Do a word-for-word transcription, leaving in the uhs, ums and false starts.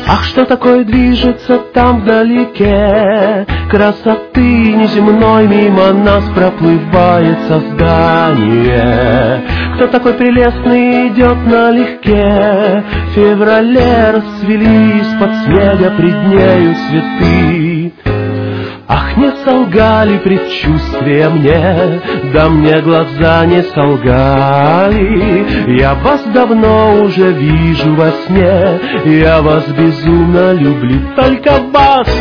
Ах, что такое движется там вдалеке? Красоты неземной мимо нас проплывает создание. Кто такой прелестный идет налегке? В феврале расцвели из-под снега пред нею цветы. Ах, не солгали предчувствия мне, да мне глаза не солгали. Я вас давно уже вижу во сне, я вас безумно люблю, только вас